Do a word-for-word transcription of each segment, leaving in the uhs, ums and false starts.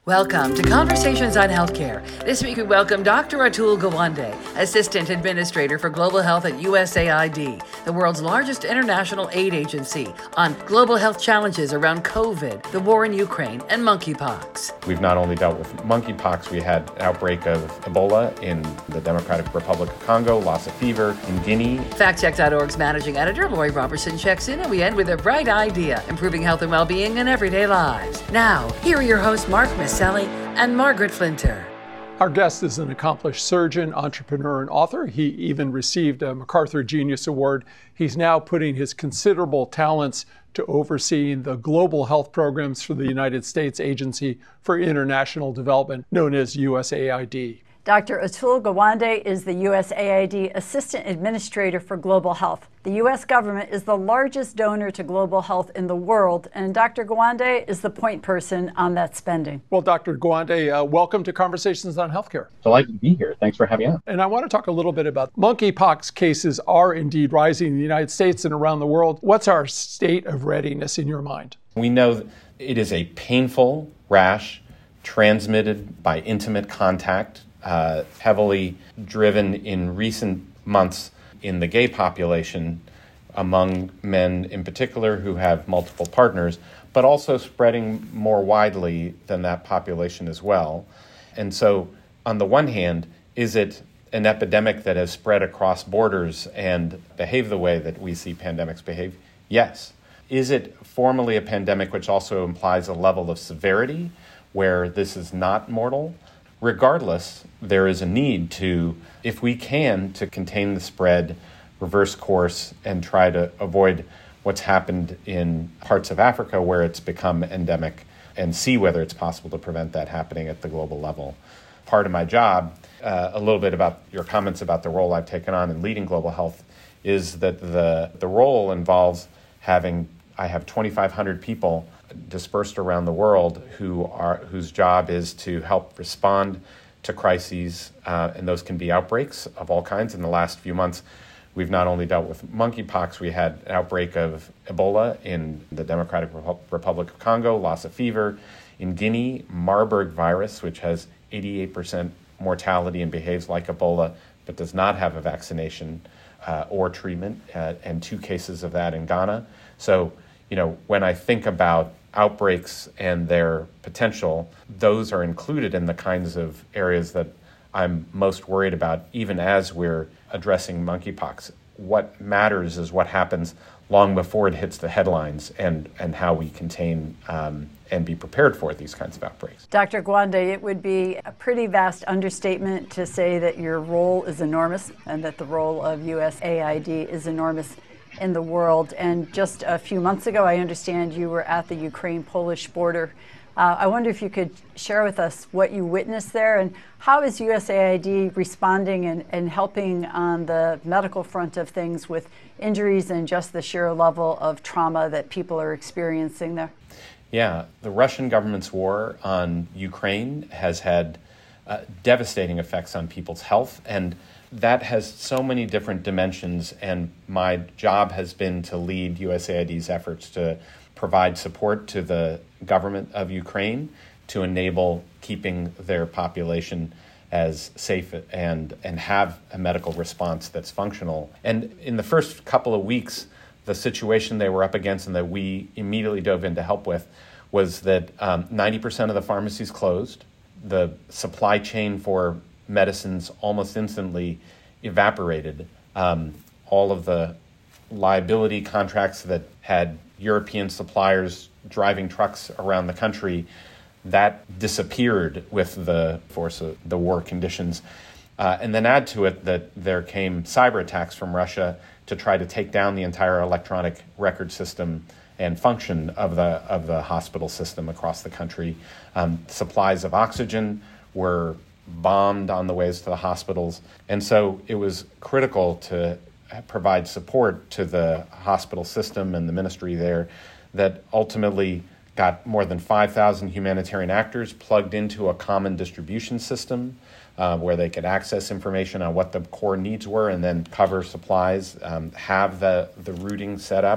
Welcome to Conversations on Healthcare. This week we welcome Doctor Atul Gawande, Assistant Administrator for Global Health at U S A I D, the world's largest international aid agency, on global health challenges around COVID, the war in Ukraine, and monkeypox. We've not only dealt with monkeypox, we had an outbreak of Ebola in the Democratic Republic of Congo, Lassa fever in Guinea. fact check dot org's managing editor, Lori Robertson, checks in, and we end with a bright idea, improving health and well-being in everyday lives. Now, here are your hosts, Mark Misselli and Margaret Flinter. Our guest is an accomplished surgeon, entrepreneur, and author. He even received a MacArthur Genius Award. He's now putting his considerable talents to overseeing the global health programs for the United States Agency for International Development, known as U S A I D. Doctor Atul Gawande is the U S A I D Assistant Administrator for Global Health. The U S government is the largest donor to global health in the world, and Doctor Gawande is the point person on that spending. Well, Doctor Gawande, uh, welcome to Conversations on Healthcare. Delighted to be here. Thanks for having me on. And I want to talk a little bit about monkeypox cases are indeed rising in the United States and around the world. What's our state of readiness in your mind? We know that it is a painful rash transmitted by intimate contact, Uh, heavily driven in recent months in the gay population among men in particular who have multiple partners, but also spreading more widely than that population as well. And so, on the one hand, is it an epidemic that has spread across borders and behave the way that we see pandemics behave? Yes. Is it formally a pandemic which also implies a level of severity where this is not mortal? Regardless, there is a need to, if we can, to contain the spread, reverse course, and try to avoid what's happened in parts of Africa where it's become endemic and see whether it's possible to prevent that happening at the global level. Part of my job, uh, a little bit about your comments about the role I've taken on in leading global health, is that the, the role involves having, I have twenty-five hundred people dispersed around the world who are whose job is to help respond to crises, uh, and those can be outbreaks of all kinds. In the last few months, we've not only dealt with monkeypox, we had an outbreak of Ebola in the Democratic Repu- Republic of Congo, Lassa fever in Guinea, Marburg virus, which has eighty-eight percent mortality and behaves like Ebola, but does not have a vaccination uh, or treatment, uh, and two cases of that in Ghana. So, you know, when I think about outbreaks and their potential, those are included in the kinds of areas that I'm most worried about, even as we're addressing monkeypox. What matters is what happens long before it hits the headlines and, and how we contain um, and be prepared for these kinds of outbreaks. Doctor Gawande, it would be a pretty vast understatement to say that your role is enormous and that the role of U S A I D is enormous in the world. And just a few months ago, I understand you were at the Ukraine-Polish border. Uh, I wonder if you could share with us what you witnessed there and how is U S A I D responding and, and helping on the medical front of things with injuries and just the sheer level of trauma that people are experiencing there? Yeah, the Russian government's war on Ukraine has had uh, devastating effects on people's health, and that has so many different dimensions, and my job has been to lead U S A I D's efforts to provide support to the government of Ukraine to enable keeping their population as safe and, and have a medical response that's functional. And in the first couple of weeks, the situation they were up against and that we immediately dove in to help with was that um, ninety percent of the pharmacies closed. The supply chain for medicines almost instantly evaporated. Um, all of the liability contracts that had European suppliers driving trucks around the country, that disappeared with the force of the war conditions. Uh, and then add to it that there came cyber attacks from Russia to try to take down the entire electronic record system and function of the of the hospital system across the country. Um, supplies of oxygen were bombed on the ways to the hospitals. And so it was critical to provide support to the hospital system and the ministry there that ultimately got more than five thousand humanitarian actors plugged into a common distribution system uh, where they could access information on what the core needs were and then cover supplies, um, have the, the routing set up,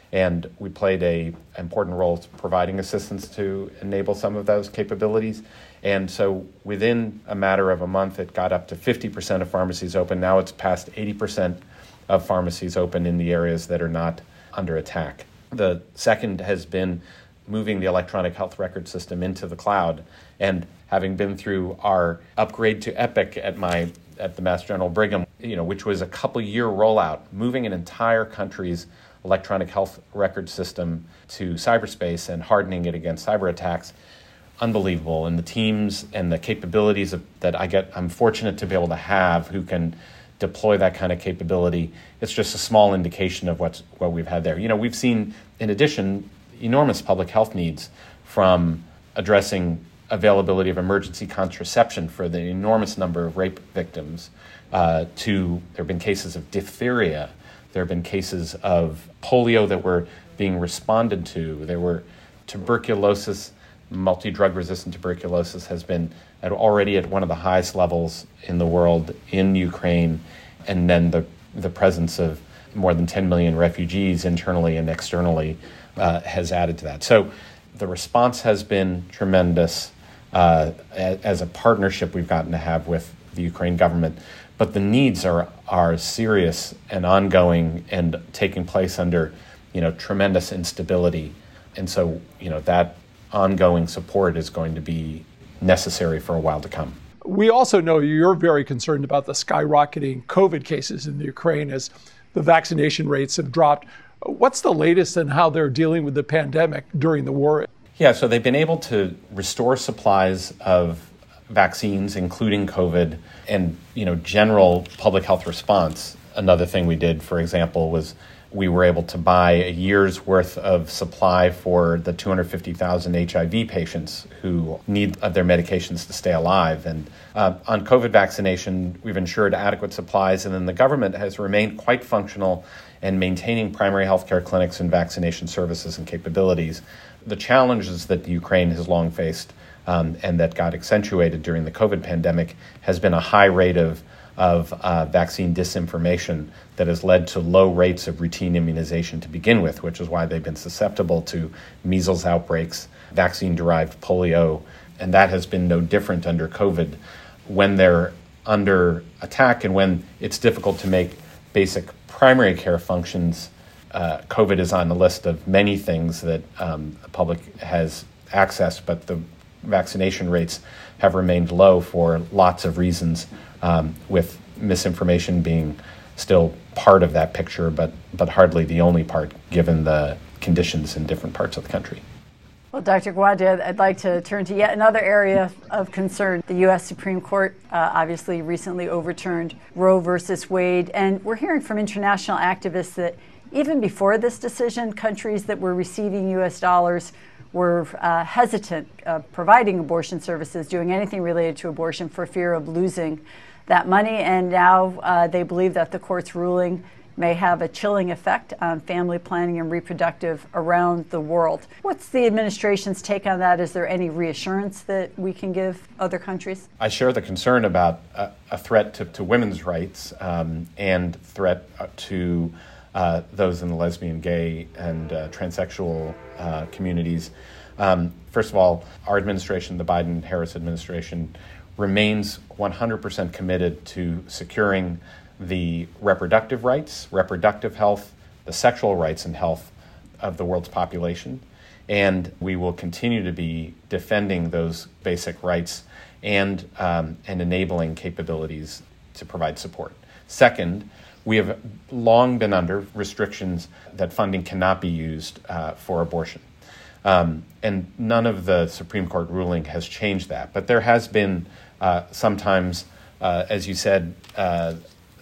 And we played a important role providing assistance to enable some of those capabilities. And so within a matter of a month, it got up to fifty percent of pharmacies open. Now it's past eighty percent of pharmacies open in the areas that are not under attack. The second has been moving the electronic health record system into the cloud. And having been through our upgrade to Epic at my at the Mass General Brigham, you know, which was a couple year rollout, moving an entire country's electronic health record system to cyberspace and hardening it against cyber attacks, unbelievable. And the teams and the capabilities of, that I get, I'm fortunate to be able to have who can deploy that kind of capability. It's just a small indication of what's what we've had there. You know, we've seen, in addition, enormous public health needs, from addressing availability of emergency contraception for the enormous number of rape victims, uh, to there have been cases of diphtheria, there have been cases of polio that were being responded to, there were tuberculosis, multi-drug resistant tuberculosis has been at already at one of the highest levels in the world in Ukraine, and then the the presence of more than ten million refugees internally and externally uh, has added to that. So the response has been tremendous. Uh, as a partnership we've gotten to have with the Ukraine government, but the needs are are serious and ongoing and taking place under, you know, tremendous instability, and so, you know, that ongoing support is going to be necessary for a while to come. We also know you're very concerned about the skyrocketing COVID cases in the Ukraine as the vaccination rates have dropped. What's the latest on how they're dealing with the pandemic during the war? Yeah, so they've been able to restore supplies of vaccines, including COVID, and, you know, general public health response. Another thing we did, for example, was we were able to buy a year's worth of supply for the two hundred fifty thousand H I V patients who need their medications to stay alive. And uh, on COVID vaccination, we've ensured adequate supplies, and then the government has remained quite functional and maintaining primary health care clinics and vaccination services and capabilities. The challenges that Ukraine has long faced, um, and that got accentuated during the COVID pandemic, has been a high rate of of uh, vaccine disinformation that has led to low rates of routine immunization to begin with, which is why they've been susceptible to measles outbreaks, vaccine-derived polio, and that has been no different under COVID. When they're under attack and when it's difficult to make basic primary care functions, uh, COVID is on the list of many things that um, the public has access, but the vaccination rates have remained low for lots of reasons, um, with misinformation being still part of that picture, but but hardly the only part, given the conditions in different parts of the country. Well, Doctor Gawande, I'd like to turn to yet another area of concern. The U S Supreme Court uh, obviously recently overturned Roe versus Wade, and we're hearing from international activists that even before this decision, countries that were receiving U S dollars were uh, hesitant uh, providing abortion services, doing anything related to abortion for fear of losing that money. And now uh, they believe that the court's ruling may have a chilling effect on family planning and reproductive around the world. What's the administration's take on that? Is there any reassurance that we can give other countries? I share the concern about a, a threat to, to women's rights um, and threat to uh, those in the lesbian, gay, and uh, transsexual uh, communities. Um, first of all, our administration, the Biden-Harris administration, remains one hundred percent committed to securing the reproductive rights, reproductive health, the sexual rights and health of the world's population. And we will continue to be defending those basic rights and, um, and enabling capabilities to provide support. Second, we have long been under restrictions that funding cannot be used uh, for abortion. Um, and none of the Supreme Court ruling has changed that. But there has been uh, sometimes, uh, as you said, uh,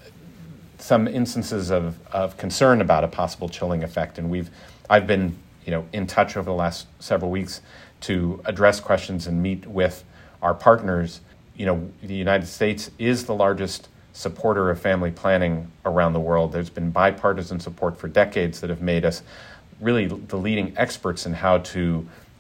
some instances of, of concern about a possible chilling effect. And we've, I've been, you know, in touch over the last several weeks to address questions and meet with our partners. You know, the United States is the largest supporter of family planning around the world. There's been bipartisan support for decades that have made us really the leading experts in how to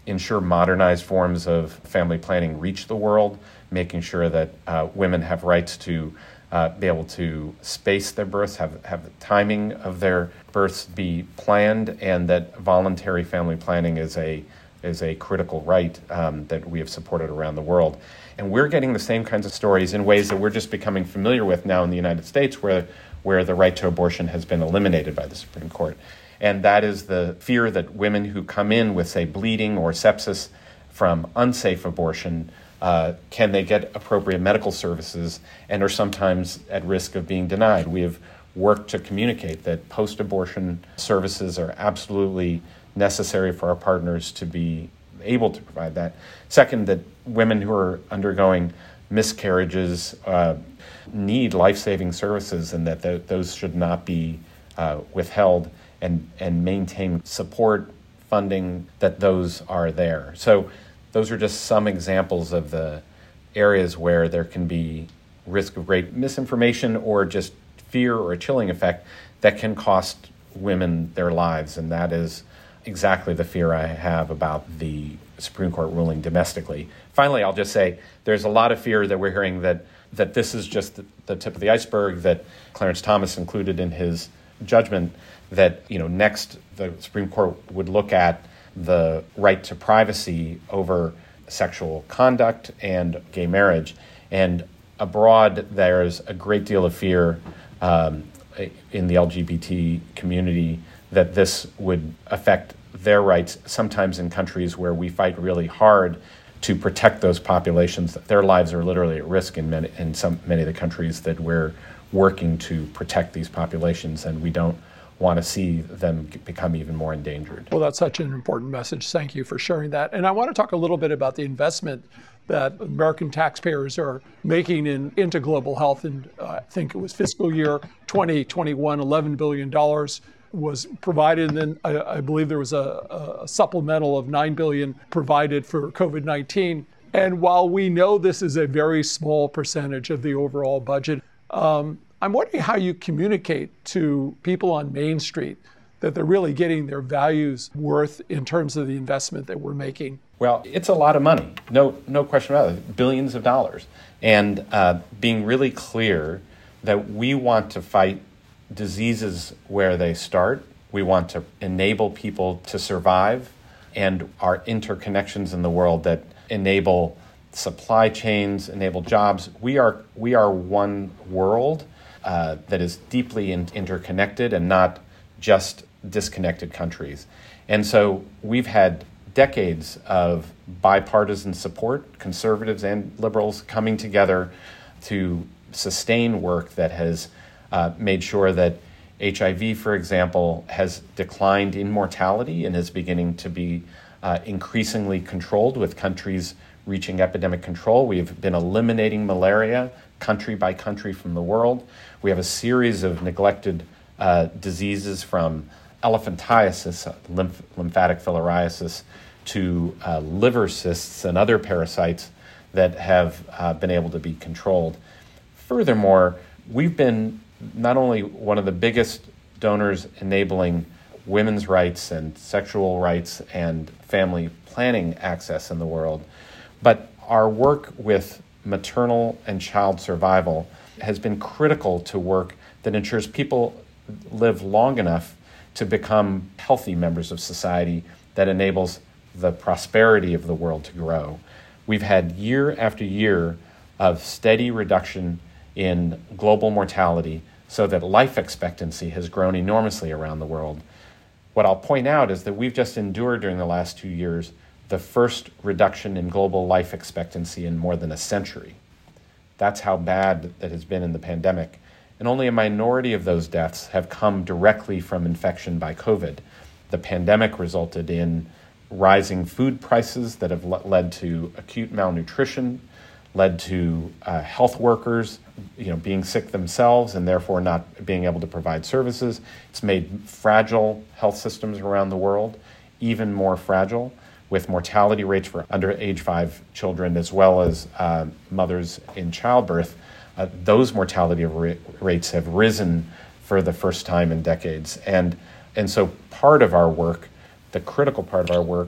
ensure modernized forms of family planning reach the world, making sure that uh, women have rights to uh, be able to space their births, have, have the timing of their births be planned, and that voluntary family planning is a is a critical right um, that we have supported around the world. And we're getting the same kinds of stories in ways that we're just becoming familiar with now in the United States, where where the right to abortion has been eliminated by the Supreme Court. And that is the fear that women who come in with, say, bleeding or sepsis from unsafe abortion, uh, can they get appropriate medical services, and are sometimes at risk of being denied. We have worked to communicate that post-abortion services are absolutely necessary for our partners to be able to provide that. Second, that women who are undergoing miscarriages uh, need life-saving services, and that th- those should not be uh, withheld, and, and maintain support funding that those are there. So those are just some examples of the areas where there can be risk of great misinformation or just fear or a chilling effect that can cost women their lives. And that is exactly the fear I have about the Supreme Court ruling domestically. Finally, I'll just say there's a lot of fear that we're hearing that that this is just the, the tip of the iceberg, that Clarence Thomas included in his judgment, that, you know, next the Supreme Court would look at the right to privacy over sexual conduct and gay marriage. And abroad, there's a great deal of fear um, in the L G B T community that this would affect their rights, sometimes in countries where we fight really hard to protect those populations. Their lives are literally at risk in many, in some many of the countries that we're working to protect these populations, and we don't want to see them become even more endangered. Well, that's such an important message. Thank you for sharing that. And I want to talk a little bit about the investment that American taxpayers are making in, into global health. And uh, I think it was fiscal year twenty twenty-one, eleven billion dollars was provided. And then I, I believe there was a, a supplemental of nine billion dollars provided for COVID nineteen. And while we know this is a very small percentage of the overall budget, um, I'm wondering how you communicate to people on Main Street that they're really getting their values worth in terms of the investment that we're making. Well, it's a lot of money, no no question about it, billions of dollars. And uh, being really clear that we want to fight diseases where they start. We want to enable people to survive, and our interconnections in the world that enable supply chains, enable jobs. We are we are one world uh, that is deeply in- interconnected and not just disconnected countries. And so we've had decades of bipartisan support, conservatives and liberals coming together to sustain work that has uh, made sure that H I V, for example, has declined in mortality and is beginning to be uh, increasingly controlled, with countries reaching epidemic control. We have been eliminating malaria country by country from the world. We have a series of neglected uh, diseases, from elephantiasis, lymph- lymphatic filariasis, to uh, liver cysts and other parasites that have uh, been able to be controlled. Furthermore, we've been not only one of the biggest donors enabling women's rights and sexual rights and family planning access in the world, but our work with maternal and child survival has been critical to work that ensures people live long enough to become healthy members of society, that enables the prosperity of the world to grow. We've had year after year of steady reduction in global mortality, so that life expectancy has grown enormously around the world. What I'll point out is that we've just endured during the last two years the first reduction in global life expectancy in more than a century. That's how bad that has been in the pandemic. And only a minority of those deaths have come directly from infection by COVID. The pandemic resulted in rising food prices that have le- led to acute malnutrition, led to uh, health workers, you know, being sick themselves and therefore not being able to provide services. It's made fragile health systems around the world even more fragile, with mortality rates for under age five children, as well as uh, mothers in childbirth. Uh, those mortality ra- rates have risen for the first time in decades. And, and so part of our work, the critical part of our work,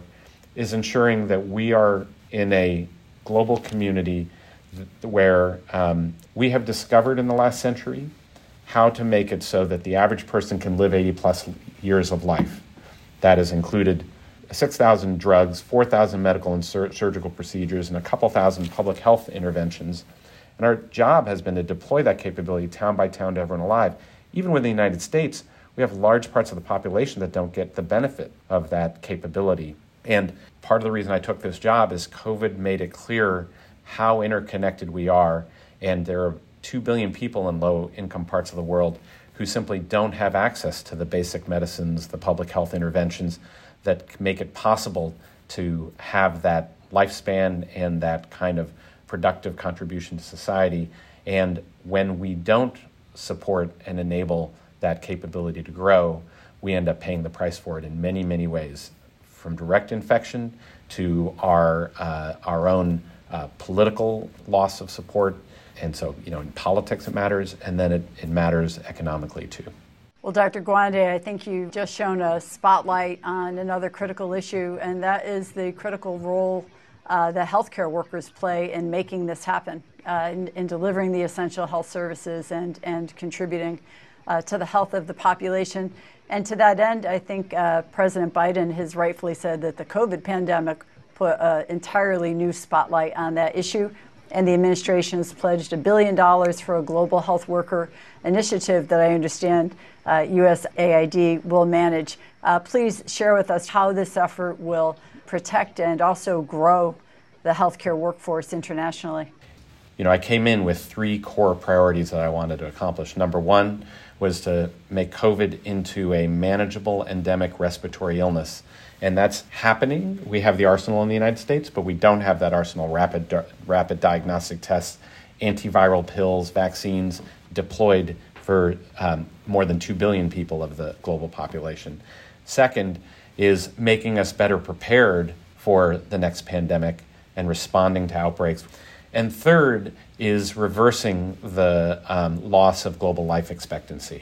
is ensuring that we are in a global community th- where um, we have discovered in the last century how to make it so that the average person can live eighty plus years of life. That has included six thousand drugs, four thousand medical and sur- surgical procedures, and a couple thousand public health interventions. And our job has been to deploy that capability town by town to everyone alive. Even within the United States, we have large parts of the population that don't get the benefit of that capability. And part of the reason I took this job is COVID made it clear how interconnected we are. And there are two billion people in low-income parts of the world who simply don't have access to the basic medicines, the public health interventions that make it possible to have that lifespan and that kind of productive contribution to society. And when we don't support and enable that capability to grow, we end up paying the price for it in many, many ways, from direct infection to our uh, our own uh, political loss of support. And so, you know, in politics it matters, and then it, it matters economically too. Well, Doctor Gawande, I think you've just shown a spotlight on another critical issue, and that is the critical role uh, that healthcare workers play in making this happen, uh, in, in delivering the essential health services and, and contributing uh, to the health of the population. And to that end, I think uh, President Biden has rightfully said that the COVID pandemic put an entirely new spotlight on that issue. And the administration has pledged a billion dollars for a global health worker initiative that I understand uh, U S A I D will manage. Uh, please share with us how this effort will protect and also grow the healthcare workforce internationally. You know, I came in with three core priorities that I wanted to accomplish. Number one was to make COVID into a manageable endemic respiratory illness. And that's happening. We have the arsenal in the United States, but we don't have that arsenal. Rapid, di- rapid diagnostic tests, antiviral pills, vaccines deployed for um, more than two billion people of the global population. Second is making us better prepared for the next pandemic and responding to outbreaks. And third is reversing the um, loss of global life expectancy.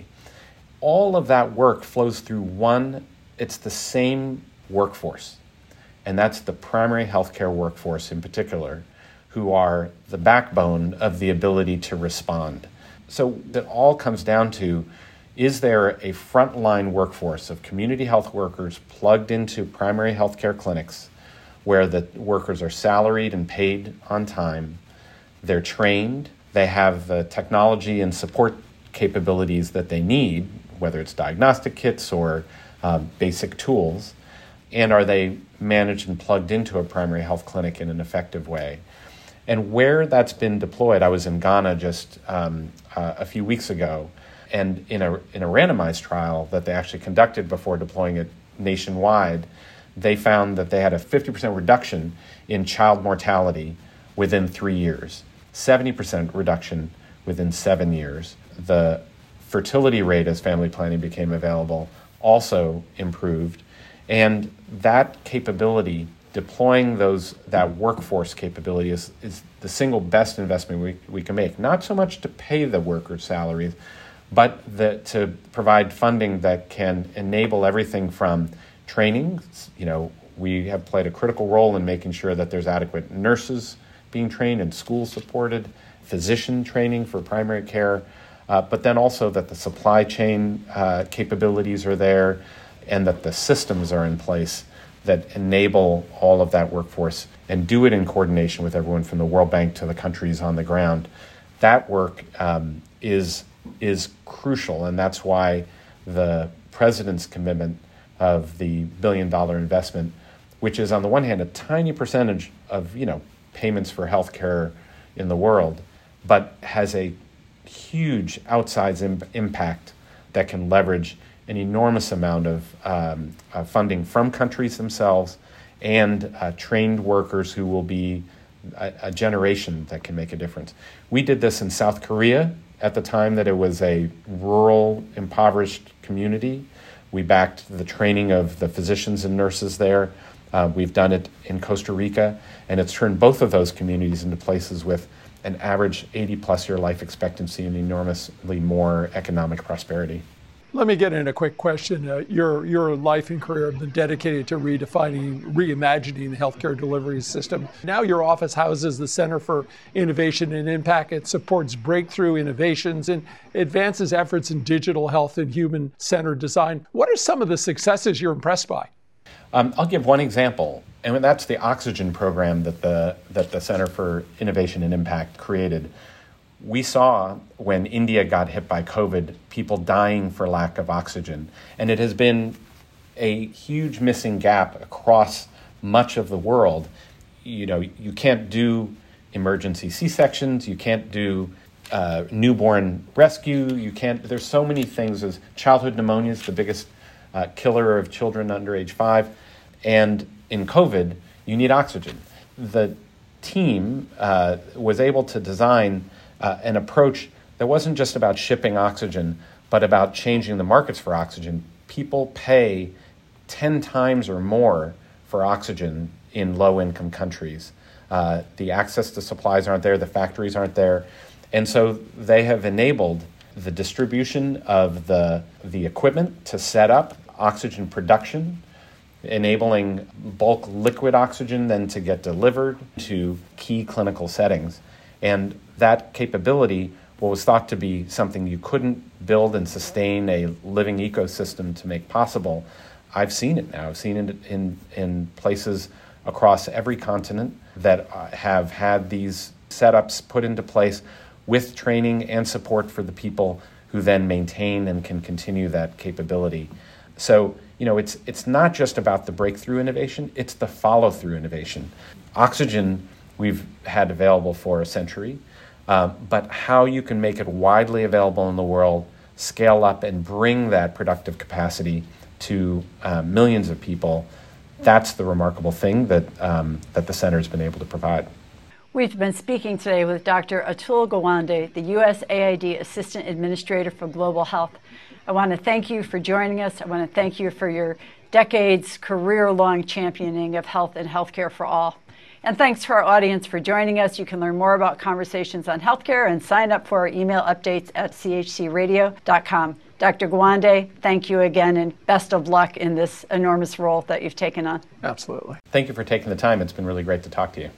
All of that work flows through one, it's the same workforce, and that's the primary healthcare workforce in particular, who are the backbone of the ability to respond. So that all comes down to, is there a frontline workforce of community health workers plugged into primary healthcare clinics where the workers are salaried and paid on time, they're trained, they have the technology and support capabilities that they need, whether it's diagnostic kits or uh, basic tools, and are they managed and plugged into a primary health clinic in an effective way? And where that's been deployed, I was in Ghana just um, uh, a few weeks ago, and in a in a randomized trial that they actually conducted before deploying it nationwide, they found that they had a fifty percent reduction in child mortality within three years, seventy percent reduction within seven years. The fertility rate as family planning became available also improved. And that capability, deploying those that workforce capability is, is the single best investment we, we can make. Not so much to pay the workers' salaries, but the, to provide funding that can enable everything from training. You know, we have played a critical role in making sure that there's adequate nurses being trained and schools supported, physician training for primary care, uh, but then also that the supply chain uh, capabilities are there, and that the systems are in place that enable all of that workforce and do it in coordination with everyone from the World Bank to the countries on the ground. That work um, is is crucial, and that's why the president's commitment of the billion dollar investment, which is on the one hand a tiny percentage of you know payments for healthcare in the world, but has a huge outsized im- impact that can leverage an enormous amount of um, uh, funding from countries themselves and uh, trained workers who will be a, a generation that can make a difference. We did this in South Korea at the time that it was a rural, impoverished community. We backed the training of the physicians and nurses there. Uh, we've done it in Costa Rica, and it's turned both of those communities into places with an average eighty plus year life expectancy and enormously more economic prosperity. Let me get in a quick question. Uh, your your life and career have been dedicated to redefining, reimagining the healthcare delivery system. Now your office houses the Center for Innovation and Impact. It supports breakthrough innovations and advances efforts in digital health and human-centered design. What are some of the successes you're impressed by? Um, I'll give one example, and that's the oxygen program that the that the Center for Innovation and Impact created. We saw when India got hit by COVID, people dying for lack of oxygen. And it has been a huge missing gap across much of the world. You know, you can't do emergency C-sections, you can't do uh, newborn rescue, you can't, there's so many things. As childhood pneumonia is the biggest uh, killer of children under age five. And in COVID, you need oxygen. The team uh, was able to design Uh, an approach that wasn't just about shipping oxygen, but about changing the markets for oxygen. People pay ten times or more for oxygen in low-income countries. Uh, the access to supplies aren't there, the factories aren't there. And so they have enabled the distribution of the, the equipment to set up oxygen production, enabling bulk liquid oxygen then to get delivered to key clinical settings. And that capability, what was thought to be something you couldn't build and sustain a living ecosystem to make possible, I've seen it now. I've seen it in, in places across every continent that have had these setups put into place with training and support for the people who then maintain and can continue that capability. So, you know, it's it's not just about the breakthrough innovation, it's the follow-through innovation. Oxygen we've had available for a century, uh, but how you can make it widely available in the world, scale up and bring that productive capacity to uh, millions of people, that's the remarkable thing that, um, that the center has been able to provide. We've been speaking today with Doctor Atul Gawande, the U S A I D Assistant Administrator for Global Health. I want to thank you for joining us. I want to thank you for your decades, career-long championing of health and healthcare for all. And thanks to our audience for joining us. You can learn more about Conversations on Healthcare and sign up for our email updates at c h c radio dot com. Doctor Gawande, thank you again and best of luck in this enormous role that you've taken on. Absolutely. Thank you for taking the time. It's been really great to talk to you.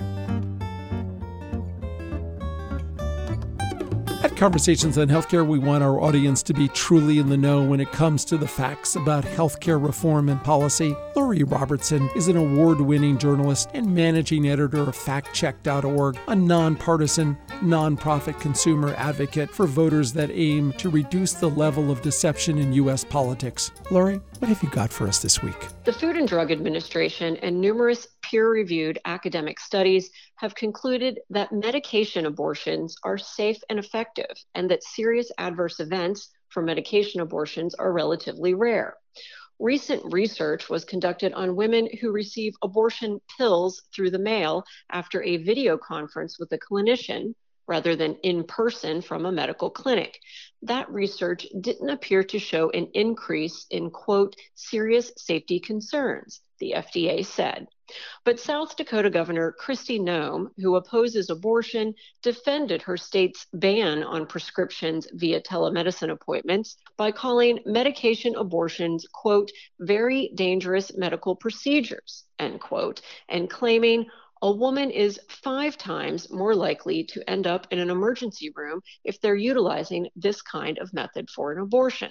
At Conversations on Healthcare, we want our audience to be truly in the know when it comes to the facts about healthcare reform and policy. Lori Robertson is an award-winning journalist and managing editor of fact check dot org, a nonpartisan, nonprofit consumer advocate for voters that aim to reduce the level of deception in U S politics. Lori, what have you got for us this week? The Food and Drug Administration and numerous peer-reviewed academic studies have concluded that medication abortions are safe and effective, and that serious adverse events from medication abortions are relatively rare. Recent research was conducted on women who receive abortion pills through the mail after a video conference with a clinician rather than in person from a medical clinic. That research didn't appear to show an increase in, quote, serious safety concerns, the F D A said. But South Dakota Governor Kristi Noem, who opposes abortion, defended her state's ban on prescriptions via telemedicine appointments by calling medication abortions, quote, very dangerous medical procedures, end quote, and claiming a woman is five times more likely to end up in an emergency room if they're utilizing this kind of method for an abortion.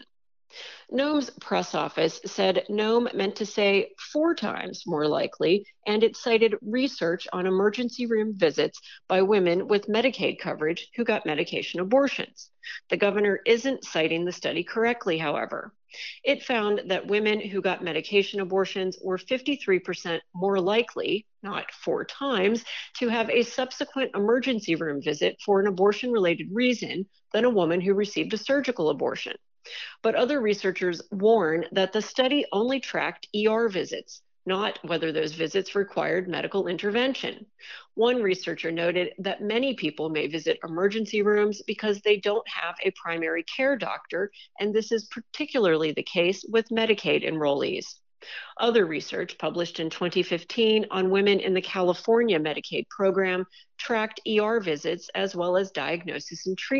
Noem's press office said Noem meant to say four times more likely, and it cited research on emergency room visits by women with Medicaid coverage who got medication abortions. The governor isn't citing the study correctly, however. It found that women who got medication abortions were fifty-three percent more likely, not four times, to have a subsequent emergency room visit for an abortion-related reason than a woman who received a surgical abortion. But other researchers warn that the study only tracked E R visits, not whether those visits required medical intervention. One researcher noted that many people may visit emergency rooms because they don't have a primary care doctor, and this is particularly the case with Medicaid enrollees. Other research published in twenty fifteen on women in the California Medicaid program tracked E R visits as well as diagnosis and treatment,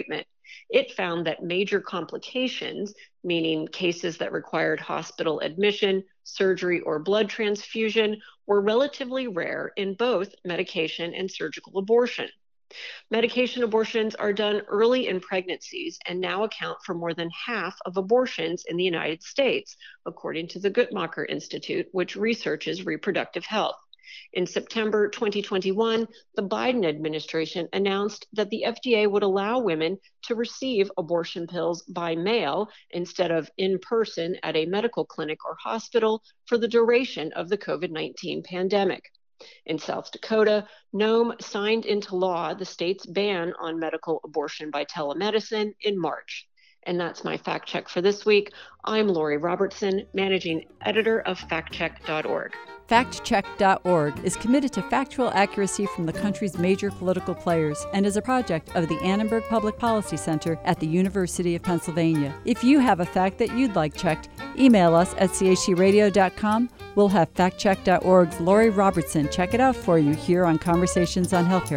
It found that major complications, meaning cases that required hospital admission, surgery, or blood transfusion, were relatively rare in both medication and surgical abortion. Medication abortions are done early in pregnancies and now account for more than half of abortions in the United States, according to the Guttmacher Institute, which researches reproductive health. In September twenty twenty-one, the Biden administration announced that the F D A would allow women to receive abortion pills by mail instead of in person at a medical clinic or hospital for the duration of the COVID nineteen pandemic. In South Dakota, Nome signed into law the state's ban on medical abortion by telemedicine in March. And that's my fact check for this week. I'm Lori Robertson, managing editor of fact check dot org. fact check dot org is committed to factual accuracy from the country's major political players and is a project of the Annenberg Public Policy Center at the University of Pennsylvania. If you have a fact that you'd like checked, email us at c h c radio dot com. We'll have fact check dot org's Lori Robertson check it out for you here on Conversations on Healthcare.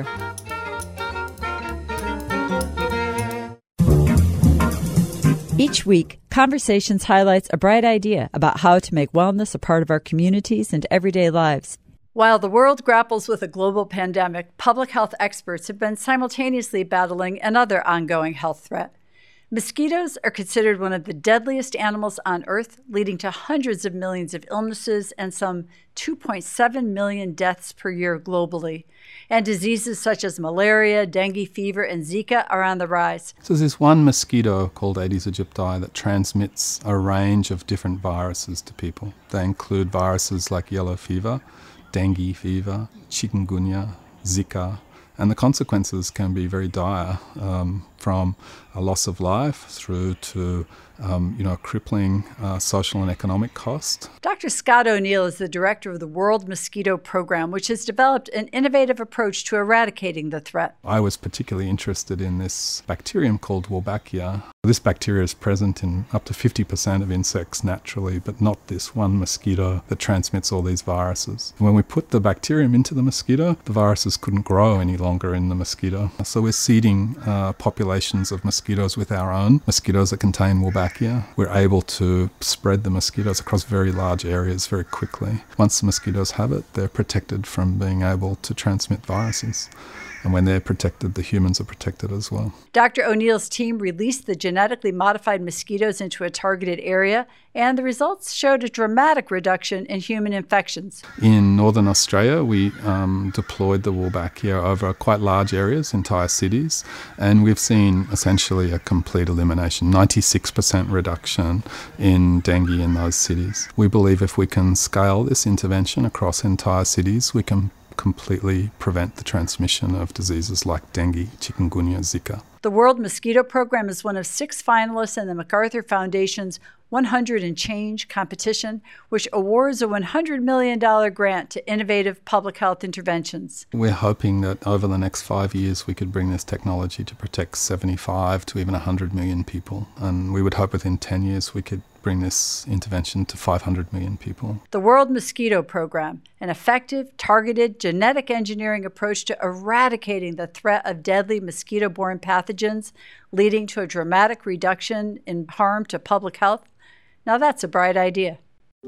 Each week, Conversations highlights a bright idea about how to make wellness a part of our communities and everyday lives. While the world grapples with a global pandemic, public health experts have been simultaneously battling another ongoing health threat. Mosquitoes are considered one of the deadliest animals on Earth, leading to hundreds of millions of illnesses and some two point seven million deaths per year globally. And diseases such as malaria, dengue fever, and Zika are on the rise. So there's this one mosquito called Aedes aegypti that transmits a range of different viruses to people. They include viruses like yellow fever, dengue fever, chikungunya, Zika, and the consequences can be very dire, um, from a loss of life through to um, you know, a crippling uh, social and economic cost. Doctor Scott O'Neill is the director of the World Mosquito Program, which has developed an innovative approach to eradicating the threat. I was particularly interested in this bacterium called Wolbachia. This bacteria is present in up to fifty percent of insects naturally, but not this one mosquito that transmits all these viruses. When we put the bacterium into the mosquito, the viruses couldn't grow any longer in the mosquito. So we're seeding uh, populations of mosquitoes with our own mosquitoes that contain Wolbachia. We're able to spread the mosquitoes across very large areas very quickly. Once the mosquitoes have it, they're protected from being able to transmit viruses. And when they're protected, the humans are protected as well. Doctor O'Neill's team released the genetically modified mosquitoes into a targeted area, and the results showed a dramatic reduction in human infections. In northern Australia, we um, deployed the Wolbachia over quite large areas, entire cities, and we've seen essentially a complete elimination, ninety-six percent reduction in dengue in those cities. We believe if we can scale this intervention across entire cities, we can completely prevent the transmission of diseases like dengue, chikungunya, Zika. The World Mosquito Program is one of six finalists in the MacArthur Foundation's one hundred and Change competition, which awards a one hundred million dollars grant to innovative public health interventions. We're hoping that over the next five years we could bring this technology to protect seventy-five to even one hundred million people. And we would hope within ten years we could bring this intervention to five hundred million people. The World Mosquito Program, an effective, targeted genetic engineering approach to eradicating the threat of deadly mosquito-borne pathogens, leading to a dramatic reduction in harm to public health. Now that's a bright idea.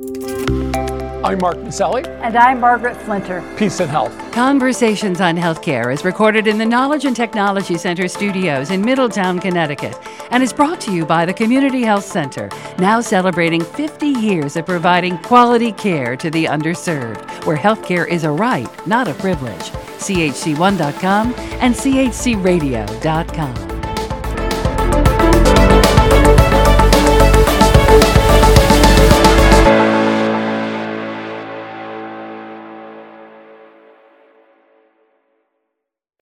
I'm Mark Maselli. And I'm Margaret Flinter. Peace and health. Conversations on Healthcare is recorded in the Knowledge and Technology Center studios in Middletown, Connecticut, and is brought to you by the Community Health Center, now celebrating fifty years of providing quality care to the underserved, where healthcare is a right, not a privilege. C H C one dot com and C H C radio dot com.